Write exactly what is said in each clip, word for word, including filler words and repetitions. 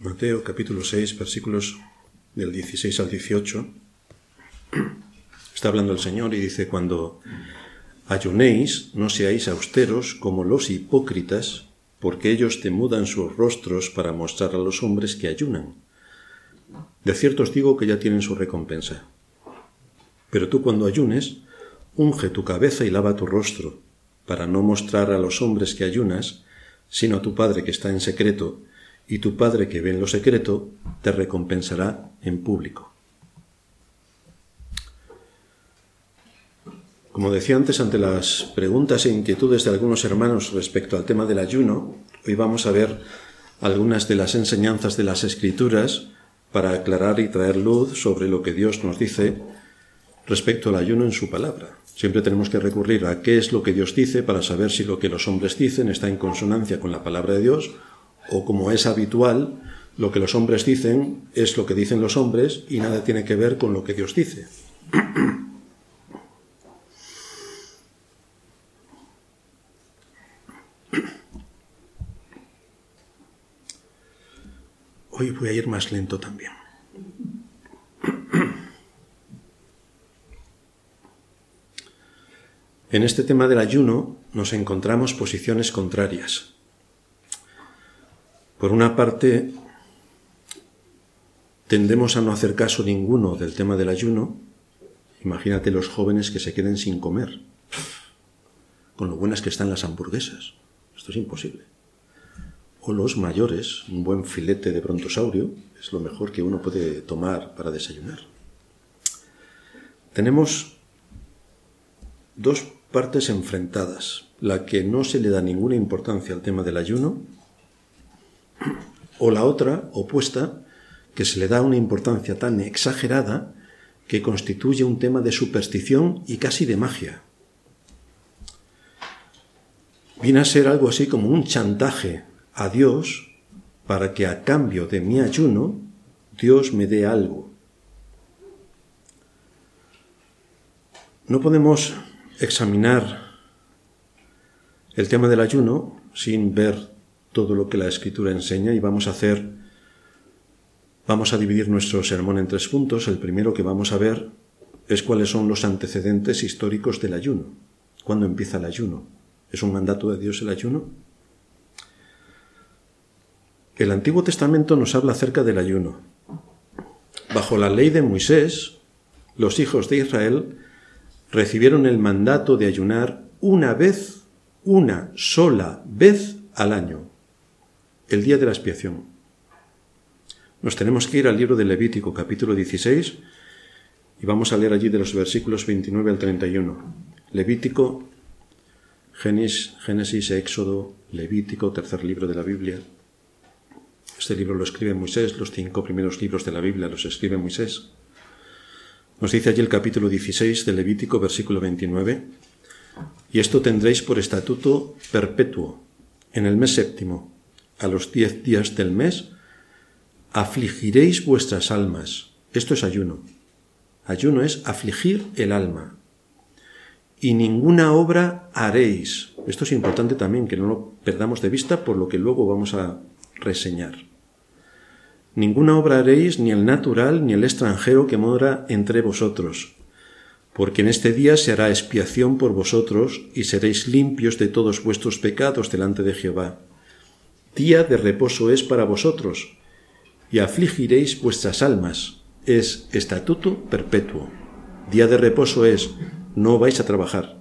Mateo capítulo seis, versículos del dieciséis al dieciocho. Está hablando el Señor y dice: cuando ayunéis, no seáis austeros como los hipócritas, porque ellos demudan sus rostros para mostrar a los hombres que ayunan. De cierto os digo que ya tienen su recompensa. Pero tú, cuando ayunes, unge tu cabeza y lava tu rostro, para no mostrar a los hombres que ayunas, sino a tu Padre que está en secreto, y tu Padre que ve en lo secreto te recompensará en público. Como decía antes, ante las preguntas e inquietudes de algunos hermanos respecto al tema del ayuno, hoy vamos a ver algunas de las enseñanzas de las Escrituras para aclarar y traer luz sobre lo que Dios nos dice respecto al ayuno en su palabra. Siempre tenemos que recurrir a qué es lo que Dios dice para saber si lo que los hombres dicen está en consonancia con la palabra de Dios, o, como es habitual, lo que los hombres dicen es lo que dicen los hombres y nada tiene que ver con lo que Dios dice. Hoy voy a ir más lento también. En este tema del ayuno nos encontramos posiciones contrarias. Por una parte, tendemos a no hacer caso ninguno del tema del ayuno. Imagínate los jóvenes que se queden sin comer, con lo buenas que están las hamburguesas. Esto es imposible. O los mayores, un buen filete de brontosaurio es lo mejor que uno puede tomar para desayunar. Tenemos dos partes enfrentadas: la que no se le da ninguna importancia al tema del ayuno, o la otra, opuesta, que se le da una importancia tan exagerada que constituye un tema de superstición y casi de magia. Viene a ser algo así como un chantaje a Dios para que a cambio de mi ayuno Dios me dé algo. No podemos examinar el tema del ayuno sin ver todo lo que la Escritura enseña, y vamos a hacer, vamos a dividir nuestro sermón en tres puntos. El primero que vamos a ver es cuáles son los antecedentes históricos del ayuno. ¿Cuándo empieza el ayuno? ¿Es un mandato de Dios el ayuno? El Antiguo Testamento nos habla acerca del ayuno. Bajo la ley de Moisés, los hijos de Israel recibieron el mandato de ayunar una vez, una sola vez al año, el día de la expiación. Nos tenemos que ir al libro de Levítico, capítulo dieciséis, y vamos a leer allí de los versículos veintinueve al treinta y uno. Levítico, Génesis, Génesis, Éxodo, Levítico, tercer libro de la Biblia. Este libro lo escribe Moisés, los cinco primeros libros de la Biblia los escribe Moisés. Nos dice allí el capítulo dieciséis de Levítico, versículo veintinueve: y esto tendréis por estatuto perpetuo. En el mes séptimo, a los diez días del mes, afligiréis vuestras almas. Esto es ayuno. Ayuno es afligir el alma. Y ninguna obra haréis. Esto es importante también, que no lo perdamos de vista, por lo que luego vamos a reseñar. Ninguna obra haréis, ni el natural, ni el extranjero que mora entre vosotros, porque en este día se hará expiación por vosotros, y seréis limpios de todos vuestros pecados delante de Jehová. Día de reposo es para vosotros, y afligiréis vuestras almas. Es estatuto perpetuo. Día de reposo es, no vais a trabajar.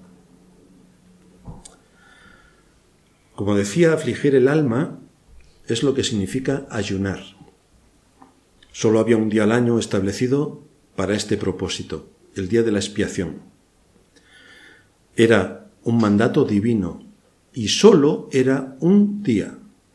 Como decía, afligir el alma es lo que significa ayunar. Solo había un día al año establecido para este propósito, el día de la expiación. Era un mandato divino y solo era un día.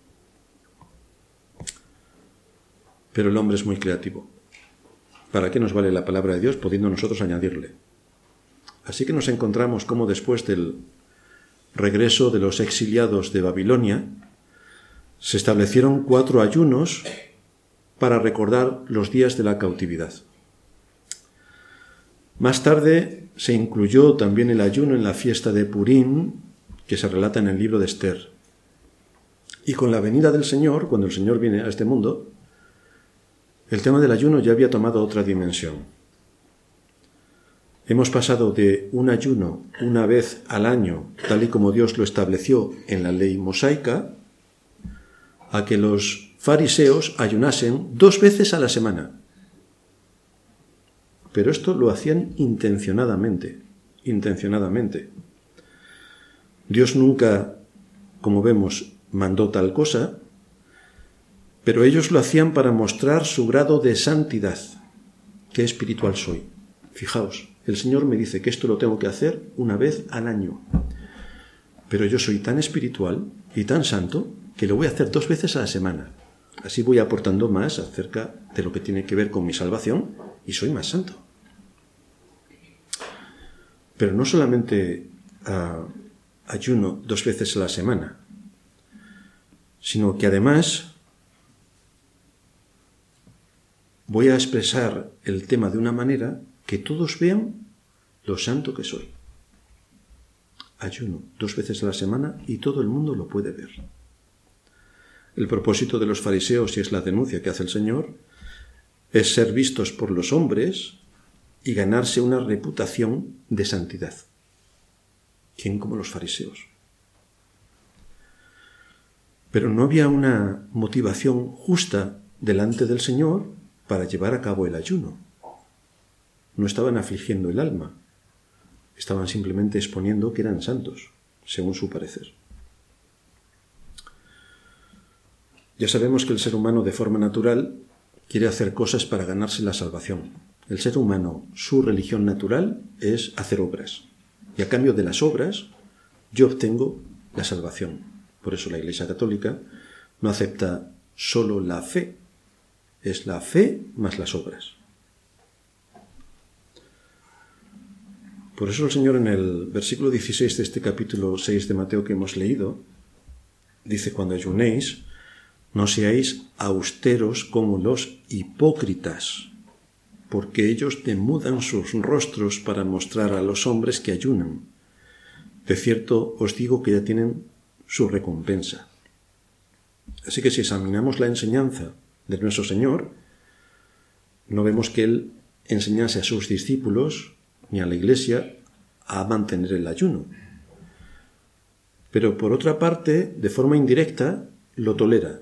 Pero el hombre es muy creativo. ¿Para qué nos vale la palabra de Dios pudiendo nosotros añadirle? Así que nos encontramos como después del regreso de los exiliados de Babilonia, se establecieron cuatro ayunos para recordar los días de la cautividad. Más tarde se incluyó también el ayuno en la fiesta de Purim, que se relata en el libro de Esther. Y con la venida del Señor, cuando el Señor viene a este mundo, el tema del ayuno ya había tomado otra dimensión. Hemos pasado de un ayuno una vez al año, tal y como Dios lo estableció en la ley mosaica, a que los fariseos ayunasen dos veces a la semana. Pero esto lo hacían intencionadamente, intencionadamente. Dios nunca, como vemos, mandó tal cosa, pero ellos lo hacían para mostrar su grado de santidad. Qué espiritual soy. Fijaos, el Señor me dice que esto lo tengo que hacer una vez al año. Pero yo soy tan espiritual y tan santo que lo voy a hacer dos veces a la semana. Así voy aportando más acerca de lo que tiene que ver con mi salvación y soy más santo. Pero no solamente uh, ayuno dos veces a la semana, sino que además voy a expresar el tema de una manera que todos vean lo santo que soy. Ayuno dos veces a la semana y todo el mundo lo puede ver. El propósito de los fariseos, y es la denuncia que hace el Señor, es ser vistos por los hombres y ganarse una reputación de santidad. ¿Quién como los fariseos? Pero no había una motivación justa delante del Señor para llevar a cabo el ayuno. No estaban afligiendo el alma, estaban simplemente exponiendo que eran santos, según su parecer. Ya sabemos que el ser humano de forma natural quiere hacer cosas para ganarse la salvación. El ser humano, su religión natural es hacer obras. Y a cambio de las obras, yo obtengo la salvación. Por eso la Iglesia Católica no acepta solo la fe, es la fe más las obras. Por eso el Señor en el versículo dieciséis de este capítulo seis de Mateo que hemos leído, dice: cuando ayunéis, no seáis austeros como los hipócritas, porque ellos demudan sus rostros para mostrar a los hombres que ayunan. De cierto os digo que ya tienen su recompensa. Así que si examinamos la enseñanza de nuestro Señor, no vemos que Él enseñase a sus discípulos ni a la Iglesia a mantener el ayuno. Pero por otra parte, de forma indirecta, lo tolera.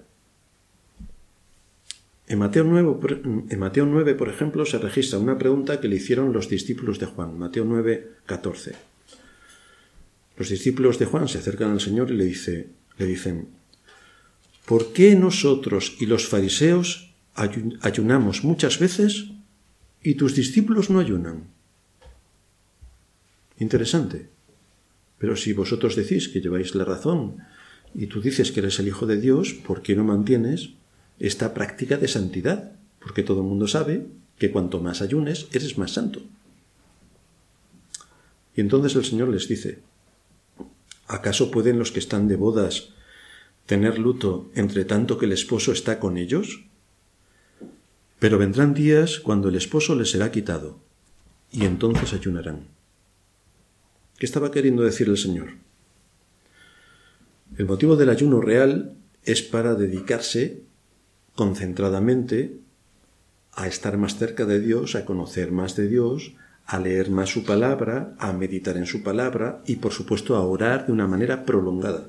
En Mateo nueve, en Mateo nueve, por ejemplo, se registra una pregunta que le hicieron los discípulos de Juan. Mateo nueve, catorce. Los discípulos de Juan se acercan al Señor y le, dice, le dicen: ¿por qué nosotros y los fariseos ayunamos muchas veces y tus discípulos no ayunan? Interesante. Pero si vosotros decís que lleváis la razón y tú dices que eres el Hijo de Dios, ¿por qué no mantienes esta práctica de santidad? Porque todo el mundo sabe que cuanto más ayunes, eres más santo. Y entonces el Señor les dice: ¿acaso pueden los que están de bodas tener luto entre tanto que el esposo está con ellos? Pero vendrán días cuando el esposo les será quitado, y entonces ayunarán. ¿Qué estaba queriendo decir el Señor? El motivo del ayuno real es para dedicarse concentradamente a estar más cerca de Dios, a conocer más de Dios, a leer más su palabra, a meditar en su palabra y, por supuesto, a orar de una manera prolongada.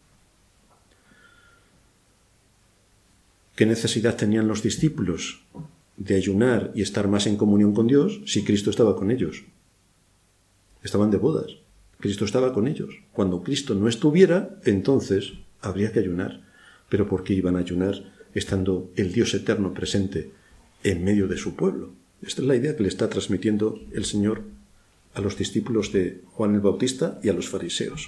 ¿Qué necesidad tenían los discípulos de ayunar y estar más en comunión con Dios si Cristo estaba con ellos? Estaban de bodas. Cristo estaba con ellos. Cuando Cristo no estuviera, entonces habría que ayunar. ¿Pero por qué iban a ayunar estando el Dios eterno presente en medio de su pueblo? Esta es la idea que le está transmitiendo el Señor a los discípulos de Juan el Bautista y a los fariseos.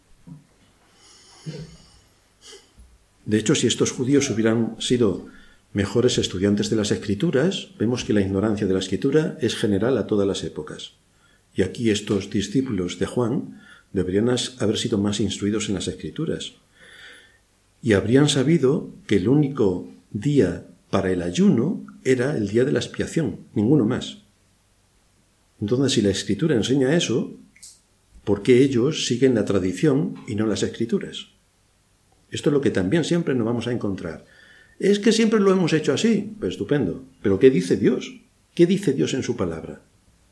De hecho, si estos judíos hubieran sido mejores estudiantes de las Escrituras, vemos que la ignorancia de la Escritura es general a todas las épocas. Y aquí estos discípulos de Juan deberían haber sido más instruidos en las Escrituras. Y habrían sabido que el único día para el ayuno era el día de la expiación, ninguno más. Entonces, si la Escritura enseña eso, ¿por qué ellos siguen la tradición y no las Escrituras? Esto es lo que también siempre nos vamos a encontrar Es que siempre lo hemos hecho así. Pues estupendo. ¿Pero qué dice Dios? ¿Qué dice Dios en su palabra?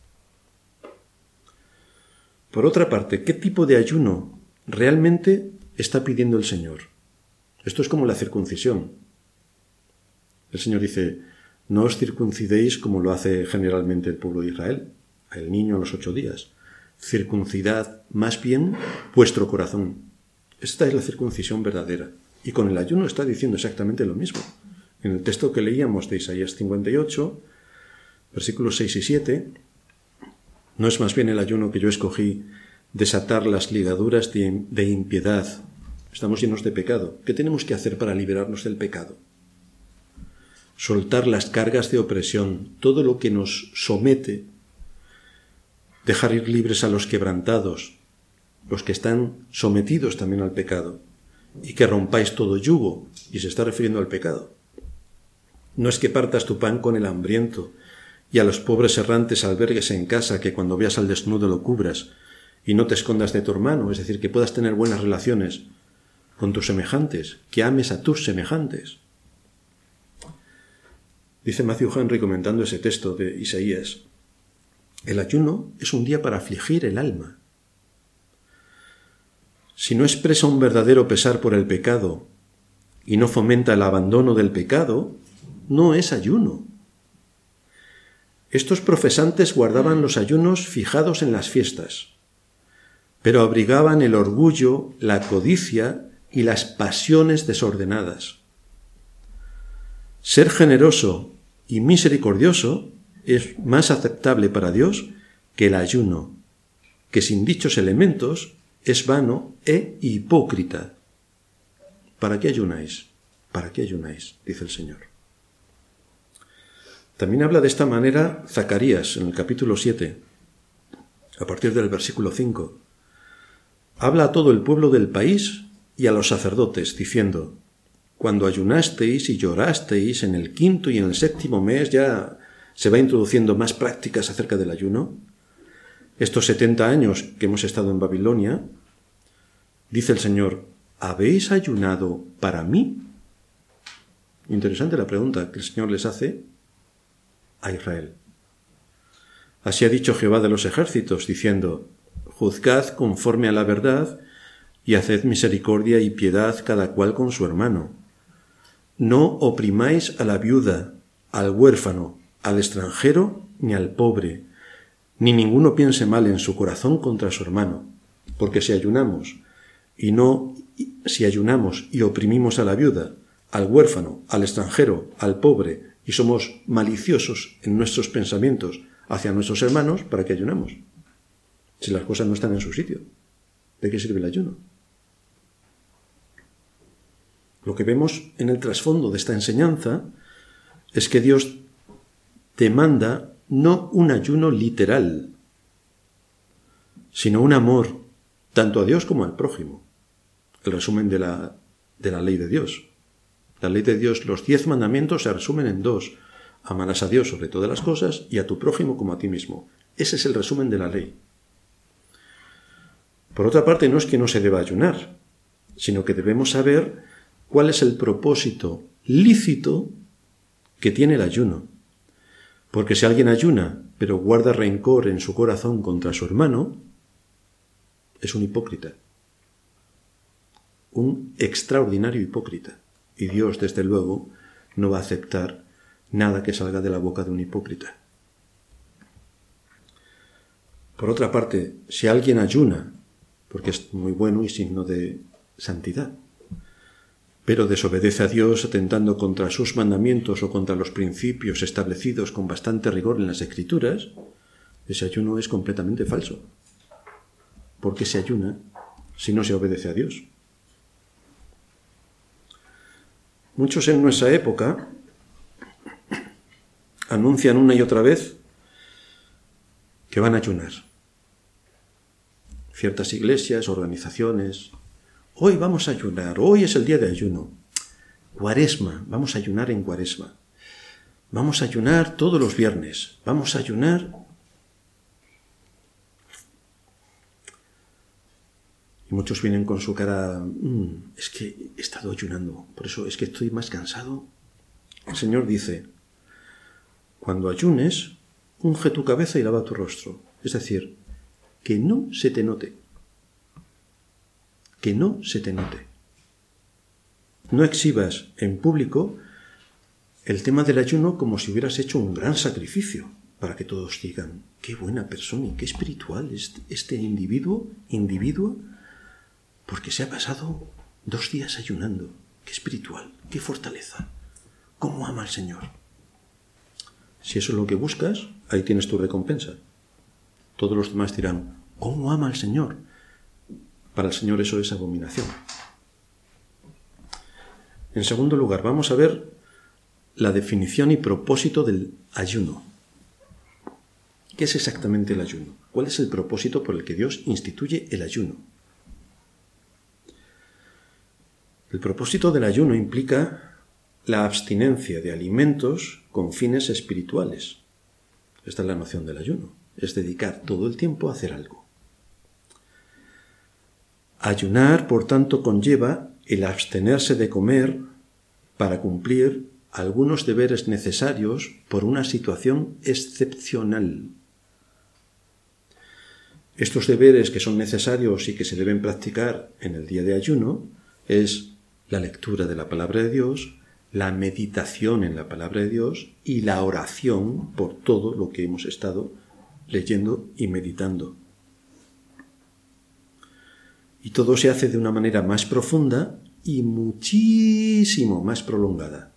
Por otra parte, ¿qué tipo de ayuno realmente está pidiendo el Señor? Esto es como la circuncisión. El Señor dice, no os circuncidéis como lo hace generalmente el pueblo de Israel, el niño a los ocho días. Circuncidad más bien vuestro corazón. Esta es la circuncisión verdadera. Y con el ayuno está diciendo exactamente lo mismo. En el texto que leíamos de Isaías cincuenta y ocho, versículos seis y siete, ¿no es más bien el ayuno que yo escogí desatar las ligaduras de, de impiedad? Estamos llenos de pecado. ¿Qué tenemos que hacer para liberarnos del pecado? Soltar las cargas de opresión, todo lo que nos somete, dejar ir libres a los quebrantados, los que están sometidos también al pecado, y que rompáis todo yugo, y se está refiriendo al pecado. No es que partas tu pan con el hambriento, y a los pobres errantes albergues en casa, que cuando veas al desnudo lo cubras, y no te escondas de tu hermano, es decir, que puedas tener buenas relaciones con tus semejantes, que ames a tus semejantes. Dice Matthew Henry comentando ese texto de Isaías, el ayuno es un día para afligir el alma. Si no expresa un verdadero pesar por el pecado y no fomenta el abandono del pecado, no es ayuno. Estos profesantes guardaban los ayunos fijados en las fiestas, pero abrigaban el orgullo, la codicia y las pasiones desordenadas. Ser generoso y misericordioso es más aceptable para Dios que el ayuno, que sin dichos elementos es vano e hipócrita. ¿Para qué ayunáis? ¿Para qué ayunáis? Dice el Señor. También habla de esta manera Zacarías en el capítulo siete, a partir del versículo cinco. Habla a todo el pueblo del país y a los sacerdotes, diciendo, cuando ayunasteis y llorasteis en el quinto y en el séptimo mes, ya se va introduciendo más prácticas acerca del ayuno. Estos setenta años que hemos estado en Babilonia, dice el Señor, ¿habéis ayunado para mí? Interesante la pregunta que el Señor les hace a Israel. Así ha dicho Jehová de los ejércitos, diciendo, juzgad conforme a la verdad y haced misericordia y piedad cada cual con su hermano. No oprimáis a la viuda, al huérfano, al extranjero ni al pobre, ni ninguno piense mal en su corazón contra su hermano, porque si ayunamos y no si ayunamos y oprimimos a la viuda, al huérfano, al extranjero, al pobre, y somos maliciosos en nuestros pensamientos hacia nuestros hermanos, ¿para qué ayunamos? Si las cosas no están en su sitio, ¿de qué sirve el ayuno? Lo que vemos en el trasfondo de esta enseñanza es que Dios demanda no un ayuno literal, sino un amor tanto a Dios como al prójimo. El resumen de la, de la ley de Dios. La ley de Dios, los diez mandamientos se resumen en dos. Amarás a Dios sobre todas las cosas y a tu prójimo como a ti mismo. Ese es el resumen de la ley. Por otra parte, no es que no se deba ayunar, sino que debemos saber cuál es el propósito lícito que tiene el ayuno. Porque si alguien ayuna, pero guarda rencor en su corazón contra su hermano, es un hipócrita. Un extraordinario hipócrita. Y Dios, desde luego, no va a aceptar nada que salga de la boca de un hipócrita. Por otra parte, si alguien ayuna, porque es muy bueno y signo de santidad, pero desobedece a Dios atentando contra sus mandamientos o contra los principios establecidos con bastante rigor en las Escrituras, ese ayuno es completamente falso. ¿Por qué se ayuna si no se obedece a Dios? Muchos en nuestra época anuncian una y otra vez que van a ayunar. Ciertas iglesias, organizaciones, hoy vamos a ayunar, hoy es el día de ayuno. Cuaresma, vamos a ayunar en Cuaresma. Vamos a ayunar todos los viernes, vamos a ayunar. Y muchos vienen con su cara, mmm, es que he estado ayunando, por eso es que estoy más cansado El Señor dice, cuando ayunes, unge tu cabeza y lava tu rostro. Es decir, que no se te note. Que no se te note. No exhibas en público el tema del ayuno como si hubieras hecho un gran sacrificio, para que todos digan, qué buena persona y qué espiritual es este individuo, individuo, porque se ha pasado dos días ayunando. Qué espiritual, qué fortaleza, cómo ama al Señor. Si eso es lo que buscas, ahí tienes tu recompensa. Todos los demás dirán, ¿cómo ama al Señor? Para el Señor eso es abominación. En segundo lugar, vamos a ver la definición y propósito del ayuno. ¿Qué es exactamente el ayuno? ¿Cuál es el propósito por el que Dios instituye el ayuno? El propósito del ayuno implica la abstinencia de alimentos con fines espirituales. Esta es la noción del ayuno. Es dedicar todo el tiempo a hacer algo. Ayunar, por tanto, conlleva el abstenerse de comer para cumplir algunos deberes necesarios por una situación excepcional. Estos deberes que son necesarios y que se deben practicar en el día de ayuno es la lectura de la palabra de Dios, la meditación en la palabra de Dios y la oración por todo lo que hemos estado leyendo y meditando. Y todo se hace de una manera más profunda y muchísimo más prolongada.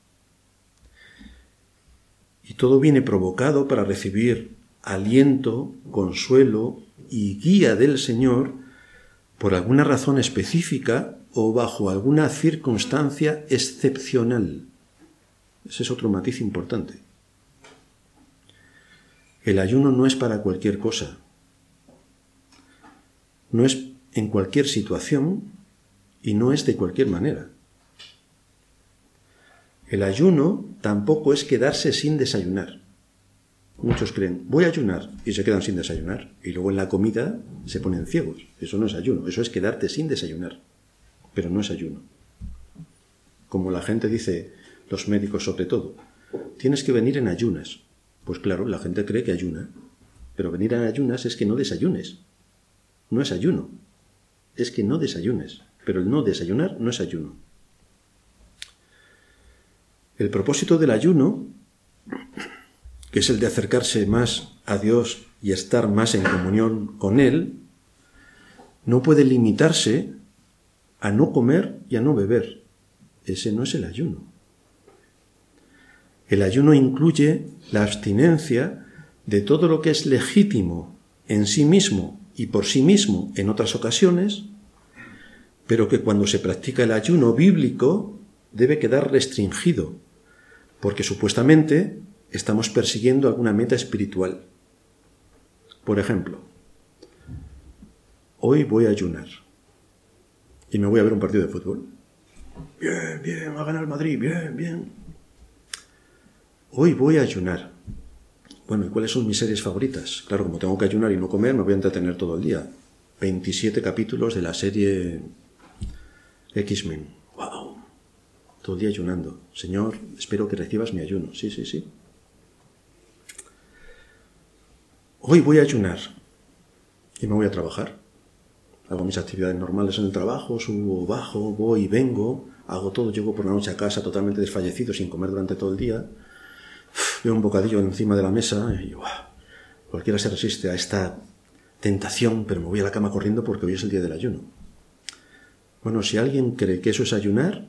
Y todo viene provocado para recibir aliento, consuelo y guía del Señor por alguna razón específica o bajo alguna circunstancia excepcional. Ese es otro matiz importante. El ayuno no es para cualquier cosa. No es en cualquier situación y no es de cualquier manera. El ayuno tampoco es quedarse sin desayunar. Muchos creen, voy a ayunar, y se quedan sin desayunar. Y luego en la comida se ponen ciegos. Eso no es ayuno, eso es quedarte sin desayunar. Pero no es ayuno. Como la gente dice, los médicos sobre todo, tienes que venir en ayunas. Pues claro, la gente cree que ayuna. Pero venir en ayunas es que no desayunes. No es ayuno. Es que no desayunes. Pero el no desayunar no es ayuno. El propósito del ayuno, que es el de acercarse más a Dios y estar más en comunión con Él, no puede limitarse a no comer y a no beber. Ese no es el ayuno. El ayuno incluye la abstinencia de todo lo que es legítimo en sí mismo y por sí mismo en otras ocasiones, pero que cuando se practica el ayuno bíblico debe quedar restringido, porque supuestamente estamos persiguiendo alguna meta espiritual. Por ejemplo, hoy voy a ayunar y me voy a ver un partido de fútbol. Bien, bien, ha ganado el Madrid, bien, bien. Hoy voy a ayunar. Bueno, ¿y cuáles son mis series favoritas? Claro, como tengo que ayunar y no comer, me voy a entretener todo el día. veintisiete capítulos de la serie X-Men. ¡Wow! Todo el día ayunando. Señor, espero que recibas mi ayuno. Sí, sí, sí. Hoy voy a ayunar y me voy a trabajar. Hago mis actividades normales en el trabajo, subo, bajo, voy y vengo, hago todo, llego por la noche a casa totalmente desfallecido, sin comer durante todo el día. Veo un bocadillo encima de la mesa y ¡wow! Cualquiera se resiste a esta tentación, pero me voy a la cama corriendo porque hoy es el día del ayuno. Bueno, si alguien cree que eso es ayunar,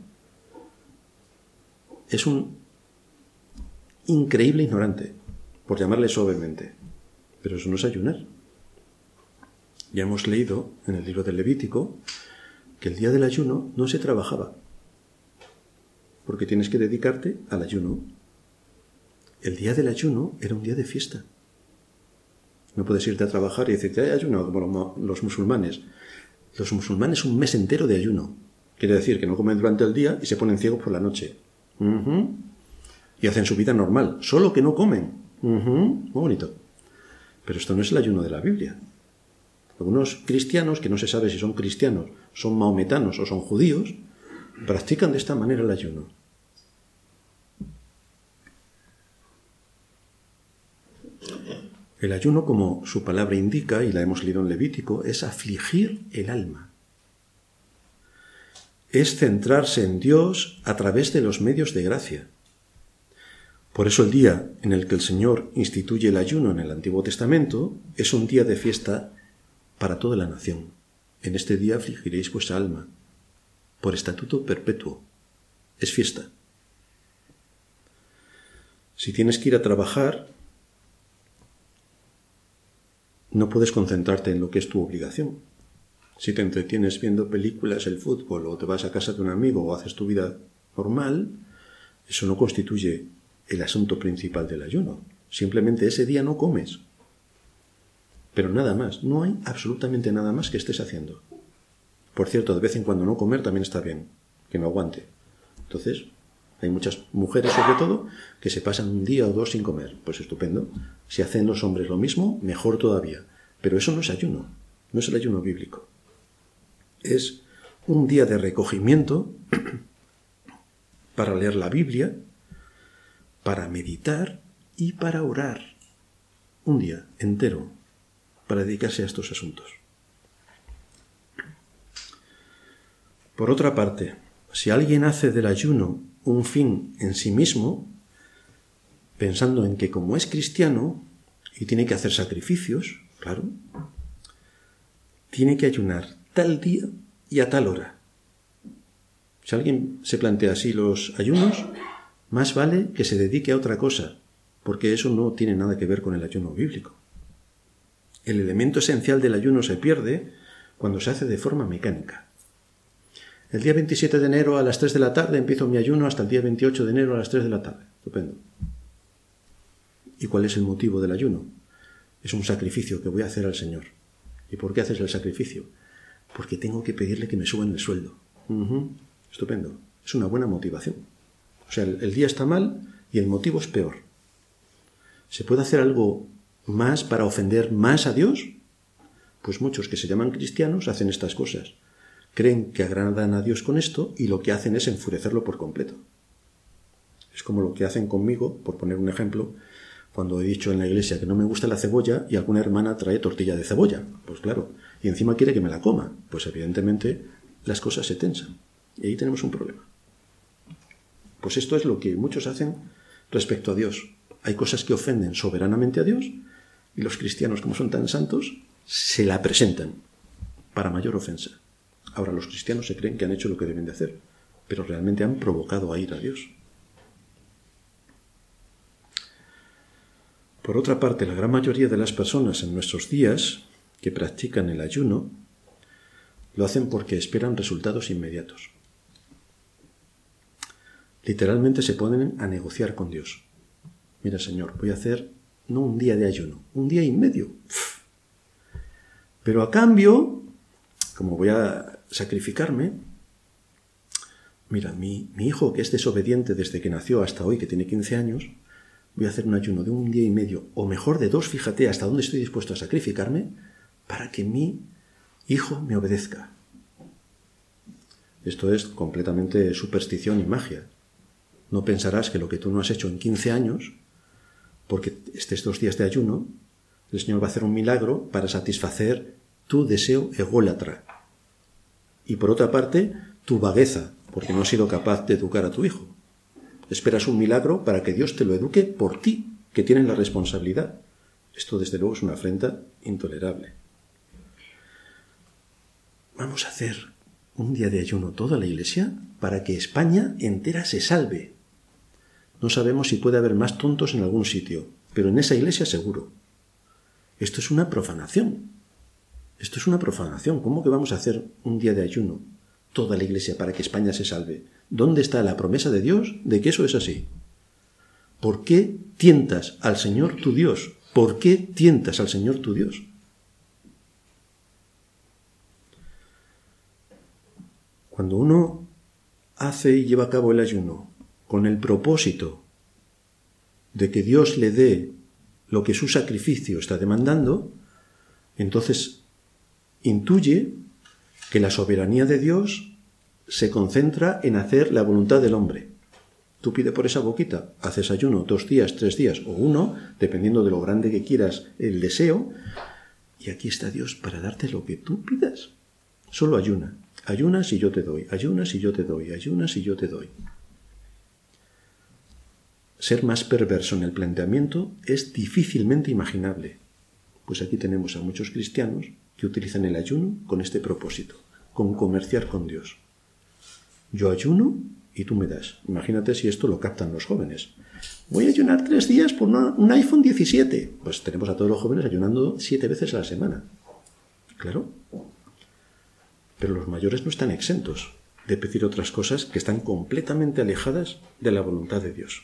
es un increíble ignorante, por llamarle suavemente. Pero eso no es ayunar. Ya hemos leído en el libro del Levítico que el día del ayuno no se trabajaba, porque tienes que dedicarte al ayuno. El día del ayuno era un día de fiesta. No puedes irte a trabajar y decirte, hay ayuno, como los musulmanes. Los musulmanes un mes entero de ayuno. Quiere decir que no comen durante el día y se ponen ciegos por la noche. Uh-huh. Y hacen su vida normal, solo que no comen. Uh-huh. Muy bonito. Pero esto no es el ayuno de la Biblia. Algunos cristianos, que no se sabe si son cristianos, son mahometanos o son judíos, practican de esta manera el ayuno. El ayuno, como su palabra indica, y la hemos leído en Levítico, es afligir el alma. Es centrarse en Dios a través de los medios de gracia. Por eso el día en el que el Señor instituye el ayuno en el Antiguo Testamento es un día de fiesta para toda la nación. En este día afligiréis vuestra alma, por estatuto perpetuo. Es fiesta. Si tienes que ir a trabajar, no puedes concentrarte en lo que es tu obligación. Si te entretienes viendo películas, el fútbol, o te vas a casa de un amigo o haces tu vida normal, eso no constituye el asunto principal del ayuno. Simplemente ese día no comes. Pero nada más, no hay absolutamente nada más que estés haciendo. Por cierto, de vez en cuando no comer también está bien, que no aguante. Entonces, hay muchas mujeres sobre todo que se pasan un día o dos sin comer. Pues estupendo. Si hacen los hombres lo mismo, mejor todavía. Pero eso no es ayuno, no es el ayuno bíblico. Es un día de recogimiento para leer la Biblia, para meditar y para orar. Un día entero para dedicarse a estos asuntos. Por otra parte, si alguien hace del ayuno un fin en sí mismo, pensando en que como es cristiano y tiene que hacer sacrificios, claro, tiene que ayunar tal día y a tal hora. Si alguien se plantea así los ayunos, más vale que se dedique a otra cosa, porque eso no tiene nada que ver con el ayuno bíblico. El elemento esencial del ayuno se pierde cuando se hace de forma mecánica. El día veintisiete de enero a las tres de la tarde empiezo mi ayuno hasta el día veintiocho de enero a las tres de la tarde. Estupendo. ¿Y cuál es el motivo del ayuno? Es un sacrificio que voy a hacer al Señor. ¿Y por qué haces el sacrificio? Porque tengo que pedirle que me suban el sueldo. Uh-huh. Estupendo. Es una buena motivación. O sea, el, el día está mal y el motivo es peor. ¿Se puede hacer algo más para ofender más a Dios? Pues muchos que se llaman cristianos hacen estas cosas. Creen que agradan a Dios con esto y lo que hacen es enfurecerlo por completo. Es como lo que hacen conmigo, por poner un ejemplo, cuando he dicho en la iglesia que no me gusta la cebolla y alguna hermana trae tortilla de cebolla. Pues claro, y encima quiere que me la coma. Pues evidentemente las cosas se tensan. Y ahí tenemos un problema. Pues esto es lo que muchos hacen respecto a Dios. Hay cosas que ofenden soberanamente a Dios y los cristianos, como son tan santos, se la presentan para mayor ofensa. Ahora los cristianos se creen que han hecho lo que deben de hacer, pero realmente han provocado a ira a Dios. Por otra parte, la gran mayoría de las personas en nuestros días que practican el ayuno lo hacen porque esperan resultados inmediatos. Literalmente se ponen a negociar con Dios. Mira, Señor, voy a hacer no un día de ayuno, un día y medio. Pero a cambio, como voy a sacrificarme, mira, mi, mi hijo que es desobediente desde que nació hasta hoy, que tiene quince años, voy a hacer un ayuno de un día y medio, o mejor de dos, fíjate hasta dónde estoy dispuesto a sacrificarme, para que mi hijo me obedezca. Esto es completamente superstición y magia. No pensarás que lo que tú no has hecho en quince años, porque estés dos días de ayuno, el Señor va a hacer un milagro para satisfacer tu deseo ególatra. Y por otra parte, tu vagueza, porque no has sido capaz de educar a tu hijo. Esperas un milagro para que Dios te lo eduque por ti, que tienes la responsabilidad. Esto, desde luego, es una afrenta intolerable. Vamos a hacer un día de ayuno toda la Iglesia para que España entera se salve. No sabemos si puede haber más tontos en algún sitio, pero en esa Iglesia seguro. Esto es una profanación. Esto es una profanación. ¿Cómo que vamos a hacer un día de ayuno toda la Iglesia para que España se salve? ¿Dónde está la promesa de Dios de que eso es así? ¿Por qué tientas al Señor tu Dios? ¿Por qué tientas al Señor tu Dios? Cuando uno hace y lleva a cabo el ayuno con el propósito de que Dios le dé lo que su sacrificio está demandando, entonces intuye que la soberanía de Dios se concentra en hacer la voluntad del hombre. Tú pide por esa boquita, haces ayuno dos días, tres días o uno, dependiendo de lo grande que quieras el deseo, y aquí está Dios para darte lo que tú pidas. Solo ayuna. Ayunas y yo te doy, ayunas y yo te doy, ayunas y yo te doy. Ser más perverso en el planteamiento es difícilmente imaginable. Pues aquí tenemos a muchos cristianos que utilizan el ayuno con este propósito, con comerciar con Dios. Yo ayuno y tú me das. Imagínate si esto lo captan los jóvenes. Voy a ayunar tres días por una, un iPhone diecisiete. Pues tenemos a todos los jóvenes ayunando siete veces a la semana. Claro. Pero los mayores no están exentos de pedir otras cosas que están completamente alejadas de la voluntad de Dios.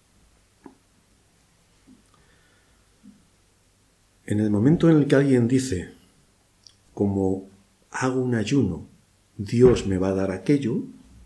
En el momento en el que alguien dice, como hago un ayuno, Dios me va a dar aquello,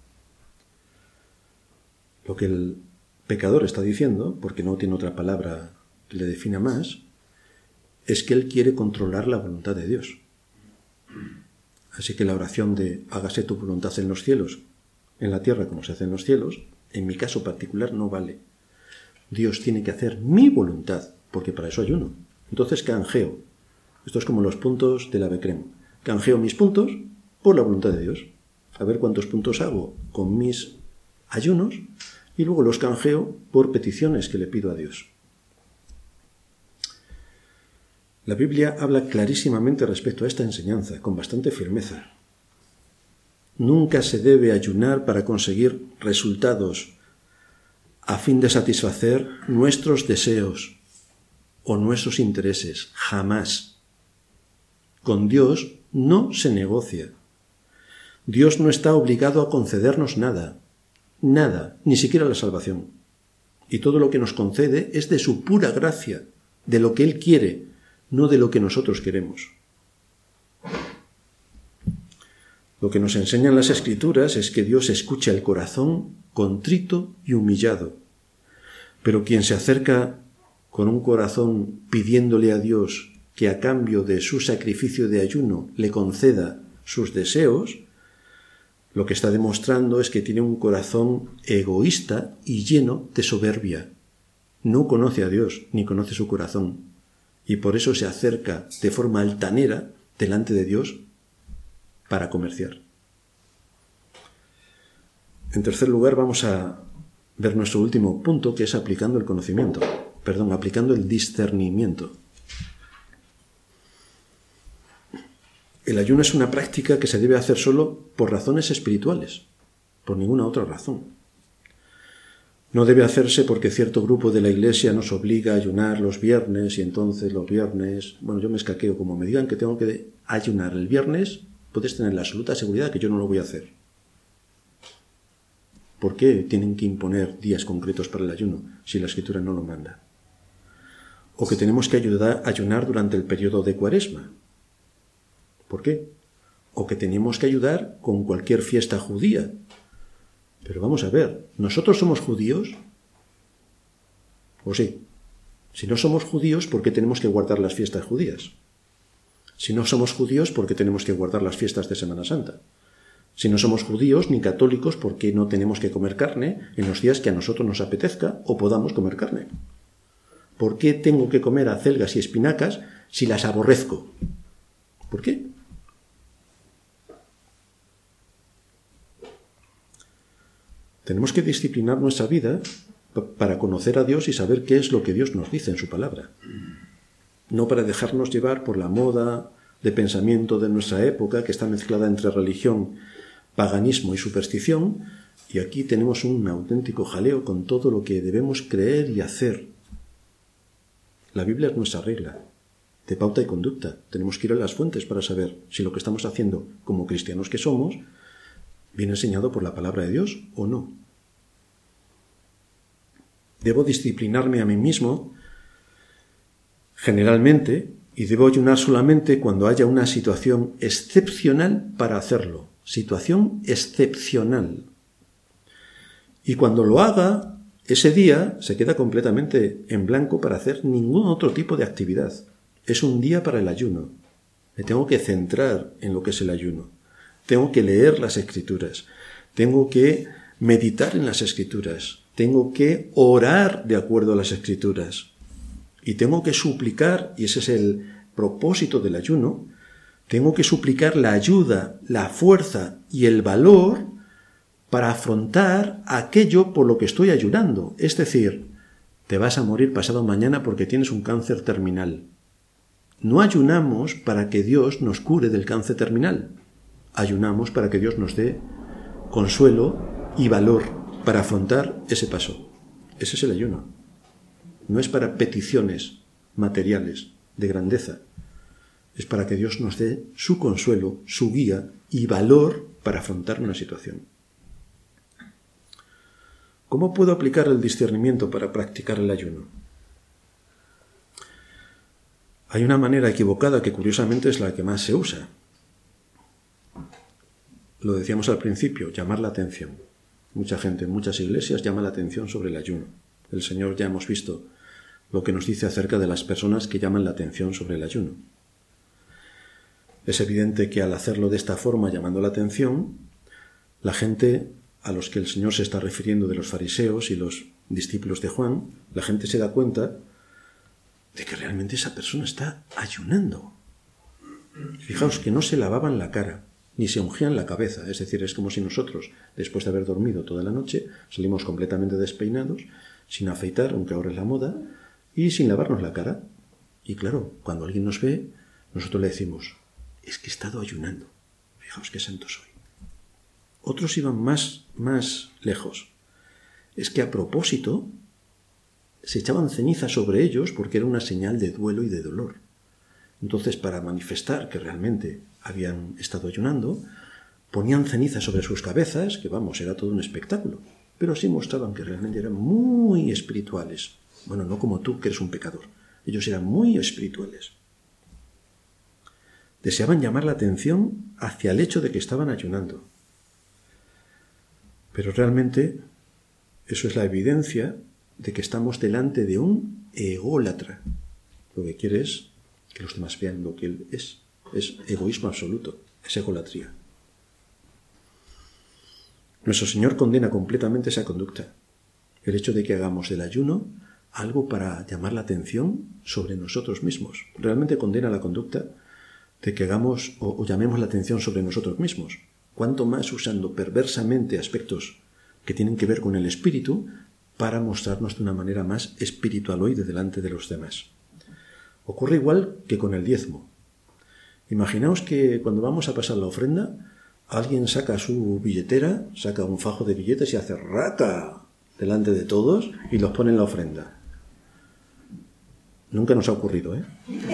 lo que el pecador está diciendo, porque no tiene otra palabra que le defina más, es que él quiere controlar la voluntad de Dios. Así que la oración de hágase tu voluntad en los cielos, en la tierra como se hace en los cielos, en mi caso particular no vale. Dios tiene que hacer mi voluntad, porque para eso ayuno. Entonces canjeo. Esto es como los puntos del Ave Crem. Canjeo mis puntos por la voluntad de Dios. A ver cuántos puntos hago con mis ayunos y luego los canjeo por peticiones que le pido a Dios. La Biblia habla clarísimamente respecto a esta enseñanza, con bastante firmeza. Nunca se debe ayunar para conseguir resultados a fin de satisfacer nuestros deseos o nuestros intereses. Jamás. Con Dios no se negocia. Dios no está obligado a concedernos nada. Nada, ni siquiera la salvación. Y todo lo que nos concede es de su pura gracia, de lo que Él quiere, no de lo que nosotros queremos. Lo que nos enseñan las Escrituras es que Dios escucha el corazón contrito y humillado. Pero quien se acerca con un corazón pidiéndole a Dios que a cambio de su sacrificio de ayuno le conceda sus deseos, lo que está demostrando es que tiene un corazón egoísta y lleno de soberbia. No conoce a Dios, ni conoce su corazón, y por eso se acerca de forma altanera delante de Dios para comerciar. En tercer lugar, vamos a ver nuestro último punto, que es aplicando el conocimiento, perdón, aplicando el discernimiento. El ayuno es una práctica que se debe hacer solo por razones espirituales, por ninguna otra razón. No debe hacerse porque cierto grupo de la Iglesia nos obliga a ayunar los viernes y entonces los viernes... Bueno, yo me escaqueo. Como me digan que tengo que ayunar el viernes, puedes tener la absoluta seguridad que yo no lo voy a hacer. ¿Por qué tienen que imponer días concretos para el ayuno si la Escritura no lo manda? O que tenemos que ayudar, ayunar durante el periodo de Cuaresma. ¿Por qué? O que tenemos que ayudar con cualquier fiesta judía. Pero vamos a ver, ¿nosotros somos judíos? ¿O sí? Si no somos judíos, ¿por qué tenemos que guardar las fiestas judías? Si no somos judíos, ¿por qué tenemos que guardar las fiestas de Semana Santa? Si no somos judíos ni católicos, ¿por qué no tenemos que comer carne en los días que a nosotros nos apetezca o podamos comer carne? ¿Por qué tengo que comer acelgas y espinacas si las aborrezco? ¿Por qué? Tenemos que disciplinar nuestra vida para conocer a Dios y saber qué es lo que Dios nos dice en su palabra. No para dejarnos llevar por la moda de pensamiento de nuestra época, que está mezclada entre religión, paganismo y superstición, y aquí tenemos un auténtico jaleo con todo lo que debemos creer y hacer. La Biblia es nuestra regla de pauta y conducta. Tenemos que ir a las fuentes para saber si lo que estamos haciendo como cristianos que somos viene enseñado por la palabra de Dios o no. Debo disciplinarme a mí mismo generalmente y debo ayunar solamente cuando haya una situación excepcional para hacerlo. Situación excepcional. Y cuando lo haga, ese día se queda completamente en blanco para hacer ningún otro tipo de actividad. Es un día para el ayuno. Me tengo que centrar en lo que es el ayuno. Tengo que leer las Escrituras. Tengo que meditar en las Escrituras. tengo que orar de acuerdo a las Escrituras. Y tengo que suplicar, y ese es el propósito del ayuno, tengo que suplicar la ayuda, la fuerza y el valor para afrontar aquello por lo que estoy ayunando. Es decir, te vas a morir pasado mañana porque tienes un cáncer terminal. No ayunamos para que Dios nos cure del cáncer terminal. Ayunamos para que Dios nos dé consuelo y valor para afrontar ese paso. Ese es el ayuno. No es para peticiones materiales de grandeza. Es para que Dios nos dé su consuelo, su guía y valor para afrontar una situación. ¿Cómo puedo aplicar el discernimiento para practicar el ayuno? Hay una manera equivocada que curiosamente es la que más se usa. Lo decíamos al principio, llamar la atención. Mucha gente en muchas iglesias llama la atención sobre el ayuno. El Señor, ya hemos visto lo que nos dice acerca de las personas que llaman la atención sobre el ayuno. Es evidente que al hacerlo de esta forma, llamando la atención, la gente a los que el Señor se está refiriendo de los fariseos y los discípulos de Juan, la gente se da cuenta de que realmente esa persona está ayunando. Fijaos que no se lavaban la cara, ni se ungían la cabeza, es decir, es como si nosotros, después de haber dormido toda la noche, salimos completamente despeinados, sin afeitar, aunque ahora es la moda, y sin lavarnos la cara. Y claro, cuando alguien nos ve, nosotros le decimos, es que he estado ayunando, fijaos qué santo soy. Otros iban más, más lejos. Es que a propósito se echaban ceniza sobre ellos porque era una señal de duelo y de dolor. Entonces, para manifestar que realmente habían estado ayunando, ponían ceniza sobre sus cabezas, que vamos, era todo un espectáculo, pero así mostraban que realmente eran muy espirituales. Bueno, no como tú, que eres un pecador. Ellos eran muy espirituales. Deseaban llamar la atención hacia el hecho de que estaban ayunando. Pero realmente eso es la evidencia de que estamos delante de un ególatra. Lo que quiere es que los demás vean lo que él es. Es egoísmo absoluto, es egolatría. Nuestro Señor condena completamente esa conducta. El hecho de que hagamos del ayuno algo para llamar la atención sobre nosotros mismos. Realmente condena la conducta de que hagamos o, o llamemos la atención sobre nosotros mismos. Cuanto más usando perversamente aspectos que tienen que ver con el espíritu para mostrarnos de una manera más espiritualoide delante de los demás. Ocurre igual que con el diezmo. Imaginaos que cuando vamos a pasar la ofrenda, alguien saca su billetera, saca un fajo de billetes y hace raca delante de todos y los pone en la ofrenda. Nunca nos ha ocurrido, ¿eh?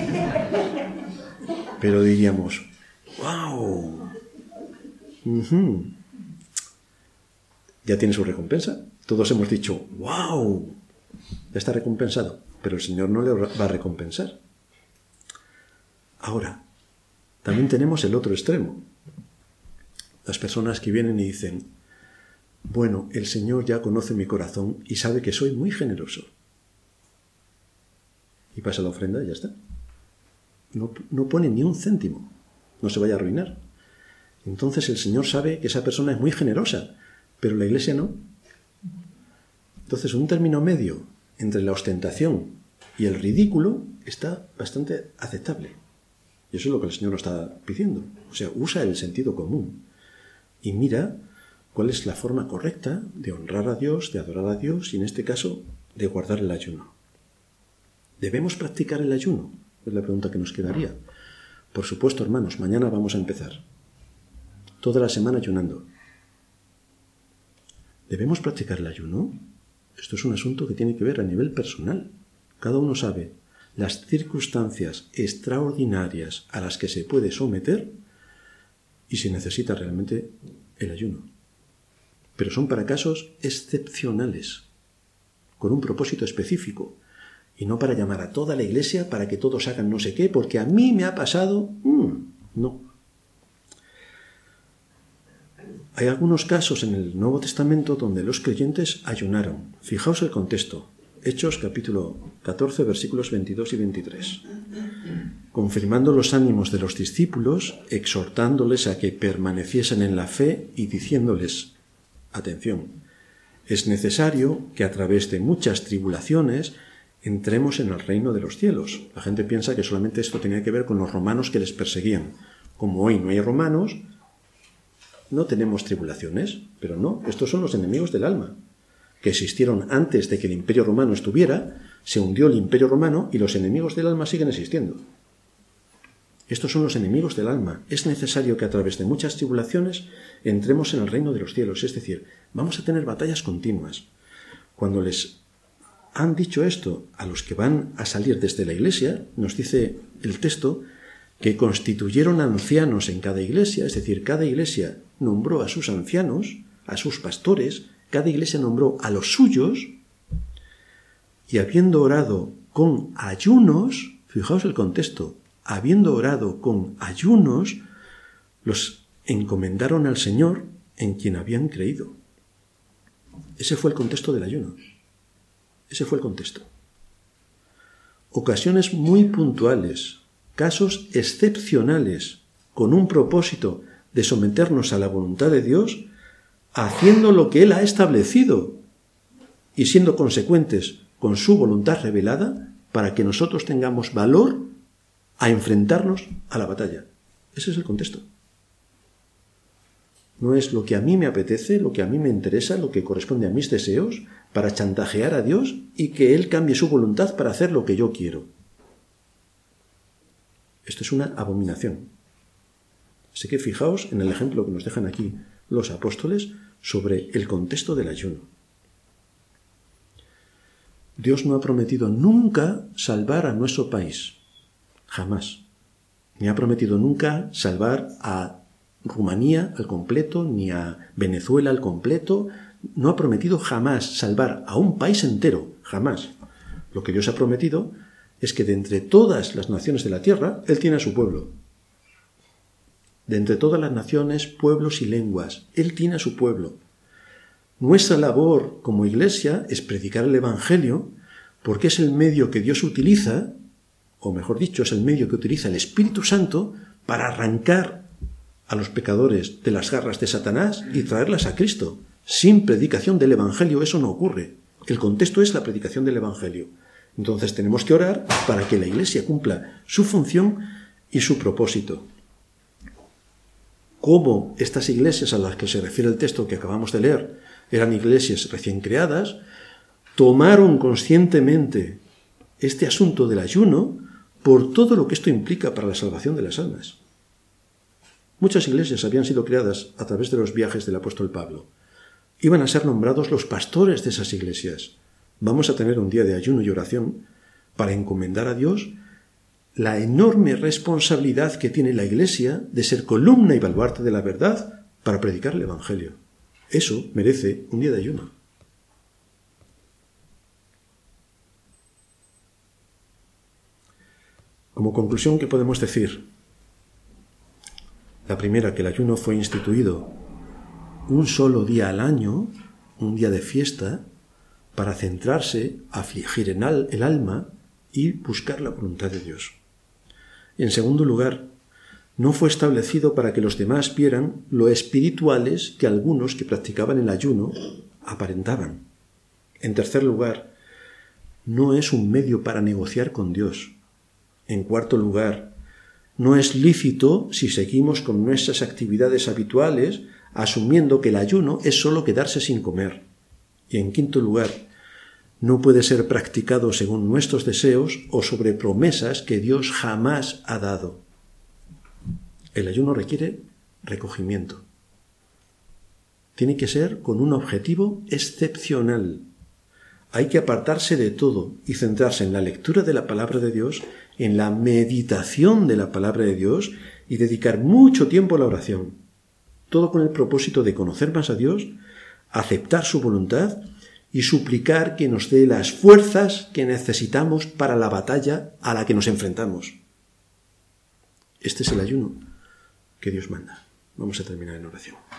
Pero diríamos, ¡wow! Uh-huh. Ya tiene su recompensa. Todos hemos dicho, ¡wow! Ya está recompensado. Pero el Señor no le va a recompensar. Ahora, también tenemos el otro extremo. Las personas que vienen y dicen, bueno, el Señor ya conoce mi corazón y sabe que soy muy generoso. Y pasa la ofrenda y ya está. No, no pone ni un céntimo. No se vaya a arruinar. Entonces el Señor sabe que esa persona es muy generosa, pero la Iglesia no. Entonces un término medio entre la ostentación y el ridículo está bastante aceptable. Y eso es lo que el Señor nos está pidiendo. O sea, usa el sentido común y mira cuál es la forma correcta de honrar a Dios, de adorar a Dios y en este caso de guardar el ayuno. ¿Debemos practicar el ayuno? Es la pregunta que nos quedaría. Por supuesto, hermanos, mañana vamos a empezar. Toda la semana ayunando. ¿Debemos practicar el ayuno? Esto es un asunto que tiene que ver a nivel personal. Cada uno sabe las circunstancias extraordinarias a las que se puede someter y si necesita realmente el ayuno. Pero son para casos excepcionales, con un propósito específico, y no para llamar a toda la Iglesia para que todos hagan no sé qué, porque a mí me ha pasado... Mm, no. Hay algunos casos en el Nuevo Testamento donde los creyentes ayunaron. Fijaos el contexto. Hechos capítulo catorce, versículos veintidós y veintitrés. Confirmando los ánimos de los discípulos, exhortándoles a que permaneciesen en la fe y diciéndoles, atención, Es necesario que a través de muchas tribulaciones entremos en el reino de los cielos. La gente piensa que solamente esto tenía que ver con los romanos que les perseguían. Como hoy no hay romanos, no tenemos tribulaciones, pero no, estos son los enemigos del alma, que existieron antes de que el Imperio Romano estuviera, se hundió el Imperio Romano y los enemigos del alma siguen existiendo. Estos son los enemigos del alma. Es necesario que a través de muchas tribulaciones entremos en el reino de los cielos, es decir, vamos a tener batallas continuas. Cuando les han dicho esto a los que van a salir desde la iglesia, nos dice el texto que constituyeron ancianos en cada iglesia, es decir, cada iglesia nombró a sus ancianos, a sus pastores, cada iglesia nombró a los suyos, y habiendo orado con ayunos, fijaos el contexto, habiendo orado con ayunos, los encomendaron al Señor en quien habían creído. Ese fue el contexto del ayuno. Ese fue el contexto. Ocasiones muy puntuales, casos excepcionales, con un propósito de someternos a la voluntad de Dios, haciendo lo que Él ha establecido y siendo consecuentes con su voluntad revelada para que nosotros tengamos valor a enfrentarnos a la batalla. Ese es el contexto. No es lo que a mí me apetece, lo que a mí me interesa, lo que corresponde a mis deseos, para chantajear a Dios y que Él cambie su voluntad para hacer lo que yo quiero. Esto es una abominación. Así que fijaos en el ejemplo que nos dejan aquí los apóstoles sobre el contexto del ayuno. Dios no ha prometido nunca salvar a nuestro país. Jamás. Ni ha prometido nunca salvar a Rumanía al completo, ni a Venezuela al completo. No ha prometido jamás salvar a un país entero. Jamás. Lo que Dios ha prometido es que de entre todas las naciones de la tierra, Él tiene a su pueblo. De entre todas las naciones, pueblos y lenguas, Él tiene a su pueblo. Nuestra labor como iglesia es predicar el Evangelio porque es el medio que Dios utiliza, o mejor dicho, es el medio que utiliza el Espíritu Santo para arrancar a los pecadores de las garras de Satanás y traerlas a Cristo. Sin predicación del Evangelio eso no ocurre. El contexto es la predicación del Evangelio. Entonces tenemos que orar para que la iglesia cumpla su función y su propósito. Cómo estas iglesias a las que se refiere el texto que acabamos de leer eran iglesias recién creadas, tomaron conscientemente este asunto del ayuno por todo lo que esto implica para la salvación de las almas. Muchas iglesias habían sido creadas a través de los viajes del apóstol Pablo. Iban a ser nombrados los pastores de esas iglesias. Vamos a tener un día de ayuno y oración para encomendar a Dios la enorme responsabilidad que tiene la iglesia de ser columna y baluarte de la verdad para predicar el Evangelio. Eso merece un día de ayuno. Como conclusión, ¿qué podemos decir? La primera, que el ayuno fue instituido un solo día al año, un día de fiesta, para centrarse, afligir en el alma y buscar la voluntad de Dios. En segundo lugar, no fue establecido para que los demás vieran lo espirituales que algunos que practicaban el ayuno aparentaban. En tercer lugar, no es un medio para negociar con Dios. En cuarto lugar, no es lícito si seguimos con nuestras actividades habituales, asumiendo que el ayuno es solo quedarse sin comer. Y en quinto lugar, no puede ser practicado según nuestros deseos o sobre promesas que Dios jamás ha dado. El ayuno requiere recogimiento. Tiene que ser con un objetivo excepcional. Hay que apartarse de todo y centrarse en la lectura de la palabra de Dios, en la meditación de la palabra de Dios y dedicar mucho tiempo a la oración. Todo con el propósito de conocer más a Dios, aceptar su voluntad y suplicar que nos dé las fuerzas que necesitamos para la batalla a la que nos enfrentamos. Este es el ayuno que Dios manda. Vamos a terminar en oración.